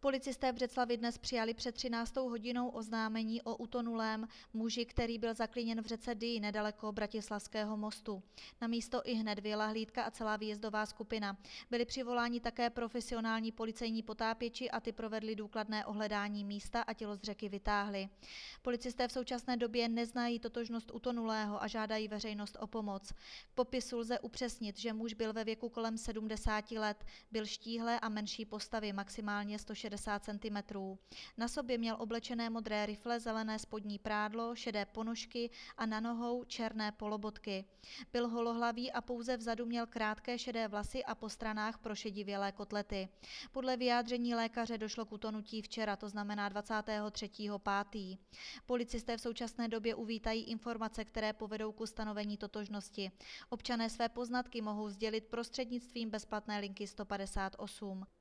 Policisté v Břeclavi dnes přijali před 13. hodinou oznámení o utonulém muži, který byl zaklíněn v řece Dyji nedaleko Bratislavského mostu. Na místo ihned vyjela hlídka a celá výjezdová skupina. Byli přivoláni také profesionální policejní potápěči a ty provedli důkladné ohledání místa a tělo z řeky vytáhli. Policisté v současné době neznají totožnost utonulého a žádají veřejnost o pomoc. K popisu lze upřesnit, že muž byl ve věku kolem 70 let, byl štíhlé a menší postavy, maximálně 160 cm. Na sobě měl oblečené modré rifle, zelené spodní prádlo, šedé ponožky a na nohou černé polobotky. Byl holohlavý a pouze vzadu měl krátké šedé vlasy a po stranách prošedivělé kotlety. Podle vyjádření lékaře došlo k utonutí včera, to znamená 23.5. Policisté v současné době uvítají informace, které povedou k ustanovení totožnosti. Občané své poznatky mohou sdělit prostřednictvím bezplatné linky 158.